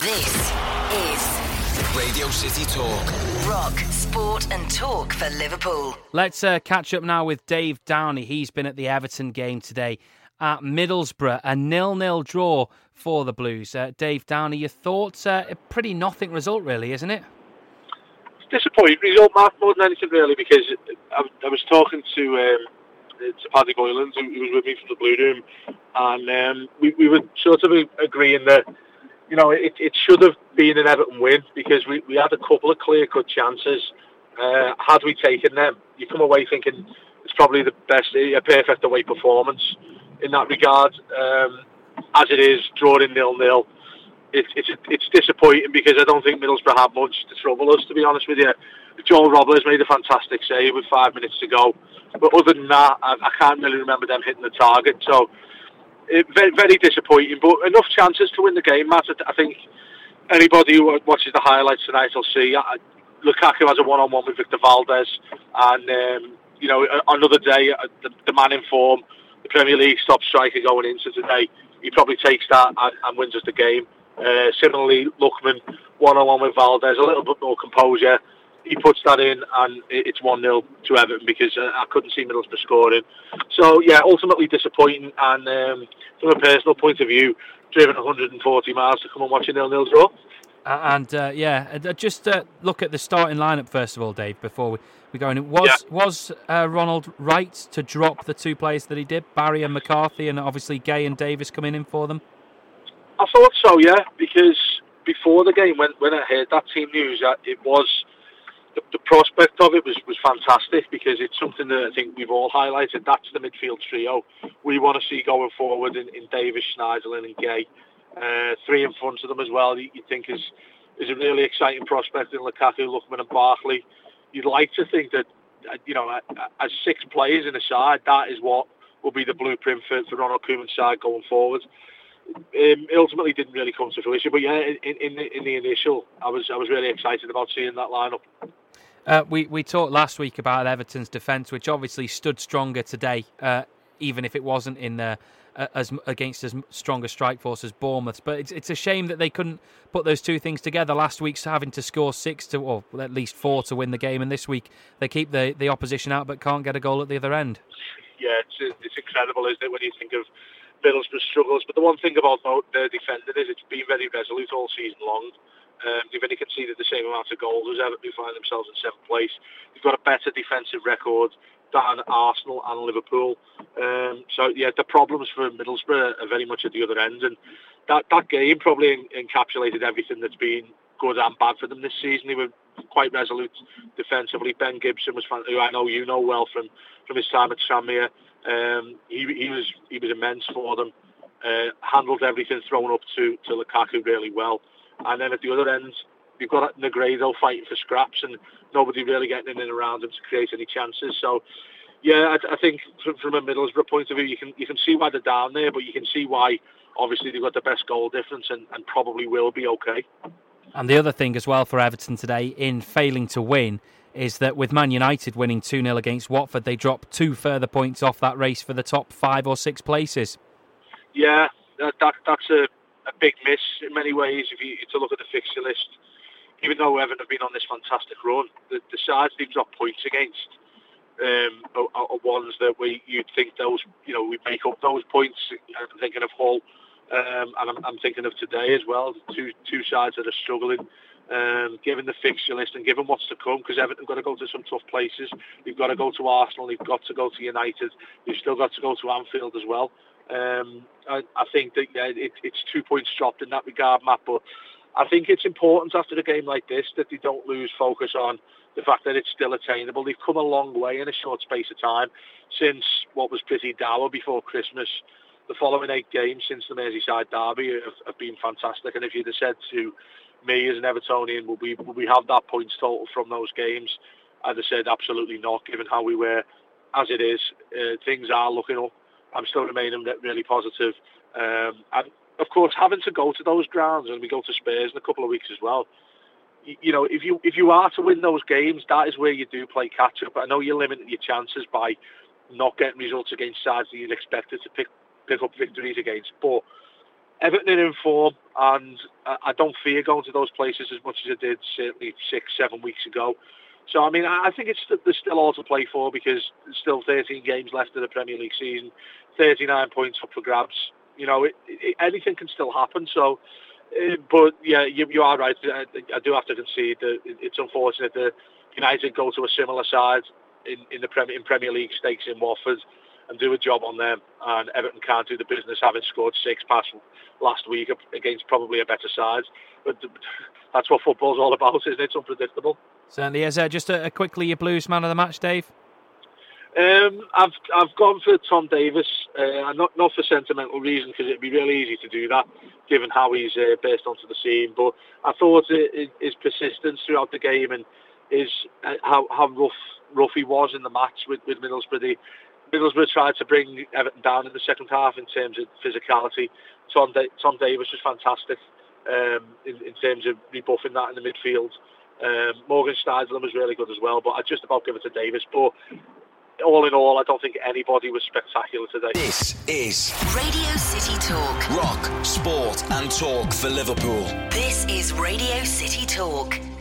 This is Radio City Talk. Rock, sport and talk for Liverpool. Let's catch up now with Dave Downey. He's been at the Everton game today at Middlesbrough. A 0-0 draw for the Blues. Dave Downey, your thoughts? A pretty nothing result, really, isn't it? Disappointing result, Mark, more than anything, really, because I was talking to Paddy Boylan, who was with me from the Blue Room, and we were sort of agreeing that, you know, it should have been an Everton win, because we had a couple of clear-cut chances. Had we taken them, you come away thinking it's probably the best, a perfect away performance in that regard. As it is, drawing 0-0, it's disappointing, because I don't think Middlesbrough had much to trouble us, to be honest with you. Joel Robles made a fantastic save with 5 minutes to go, but other than that, I can't really remember them hitting the target. So very, very disappointing, but enough chances to win the game, Matt. I think anybody who watches the highlights tonight will see Lukaku has a one-on-one with Victor Valdez, and you know, another day, the man in form, the Premier League top striker going into today, he probably takes that and wins us the game. Similarly, Lookman, one-on-one with Valdez, a little bit more composure. He puts that in, and it's 1-0 to Everton, because I couldn't see Middlesbrough scoring. So, yeah, ultimately disappointing, and from a personal point of view, driven 140 miles to come and watch a 0-0 draw. Just look at the starting lineup first of all, Dave, before we go in. Was Ronald right to drop the two players that he did, Barry and McCarthy, and obviously Gay and Davis coming in for them? I thought so, yeah, because before the game, when I heard that team news, it was the prospect of it was fantastic, because it's something that I think we've all highlighted. That's the midfield trio we want to see going forward in Davis, Schneiderlin and Gay. Three in front of them as well, you think is a really exciting prospect in Lukaku, Lookman and Barkley. You'd like to think that, you know, as six players in a side, that is what will be the blueprint for Ronald Koeman's side going forward. It ultimately didn't really come to fruition, but yeah, in the initial, I was really excited about seeing that lineup. We talked last week about Everton's defence, which obviously stood stronger today, even if it wasn't in against as strong a strike force as Bournemouth. But it's a shame that they couldn't put those two things together. Last week's having to score 6 or at least 4 to win the game, and this week they keep the opposition out but can't get a goal at the other end. Yeah, it's incredible, isn't it, when you think of Middlesbrough's struggles. But the one thing about their defending is it's been very resolute all season long. They've only conceded the same amount of goals as Everton, who find themselves in 7th place. They've got a better defensive record than Arsenal and Liverpool. So, yeah, the problems for Middlesbrough are very much at the other end. And that game probably encapsulated everything that's been good and bad for them this season. They were quite resolute defensively. Ben Gibson was, who I know you know well from his time at Tranmere. He was immense for them. Handled everything thrown up to Lukaku really well. And then at the other end, you've got Negredo fighting for scraps, and nobody really getting in and around him to create any chances. So, yeah, I think from a Middlesbrough point of view, you can see why they're down there, but you can see why, obviously, they've got the best goal difference and probably will be okay. And the other thing as well for Everton today, in failing to win, is that with Man United winning 2-0 against Watford, they drop 2 further points off that race for the top 5 or 6 places. Yeah, that's a big miss in many ways if you to look at the fixture list. Even though Everton have been on this fantastic run, the sides they've dropped points against are ones that you'd think those, you know, we make up those points. I'm thinking of Hull, and I'm thinking of today as well. Two sides that are struggling, given the fixture list and given what's to come, because Everton have got to go to some tough places. They've got to go to Arsenal. They've got to go to United. They've still got to go to Anfield as well. I think that it's 2 points dropped in that regard, Matt, but I think it's important after a game like this that they don't lose focus on the fact that it's still attainable. They've come a long way in a short space of time since what was pretty dour before Christmas. The following 8 games since the Merseyside derby have been fantastic, and if you'd have said to me as an Evertonian, will we have that points total from those games, I'd have said absolutely not, given how we were. As it is, things are looking up. I'm still remaining really positive. And of course, having to go to those grounds, and we go to Spurs in a couple of weeks as well. You know, if you are to win those games, that is where you do play catch up. I know you're limiting your chances by not getting results against sides that you'd expected to pick up victories against, but Everton are in form, and I don't fear going to those places as much as I did certainly 6-7 weeks ago. So, I mean, I think there's still all to play for, because there's still 13 games left of the Premier League season, 39 points up for grabs. You know, anything can still happen. So, but yeah, you are right. I do have to concede that it's unfortunate that United go to a similar side in Premier League stakes in Watford and do a job on them, and Everton can't do the business, having scored 6 past last week against probably a better side. But that's what football's all about, isn't it? It's unpredictable. Certainly is. Just quickly, your Blues man of the match, Dave? I've gone for Tom Davis, not for sentimental reasons, because it'd be really easy to do that given how he's burst onto the scene. But I thought his persistence throughout the game and how rough he was in the match with Middlesbrough. Middlesbrough tried to bring Everton down in the second half in terms of physicality. Tom Davis was fantastic in terms of rebuffing that in the midfield. Morgan Schneiderlin was really good as well, but I'd just about give it to Davis. But all in all, I don't think anybody was spectacular today. This is Radio City Talk. Rock, sport and talk for Liverpool. This is Radio City Talk.